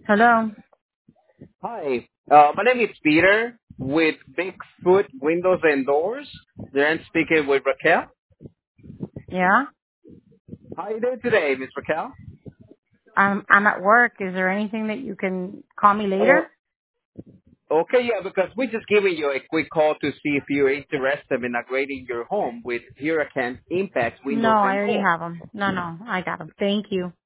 Hello. Hi, my name is Peter with Bigfoot Windows and Doors. Then I'm speaking with Raquel. Yeah. How are you doing today, Miss Raquel? I'm at work. Is there anything that you can call me Oh, later? okay, yeah, because we're just giving you a quick call to see if you're interested in upgrading your home with Hurricane Impact No, Windows I and already Doors. have them. No, I got them. Thank you.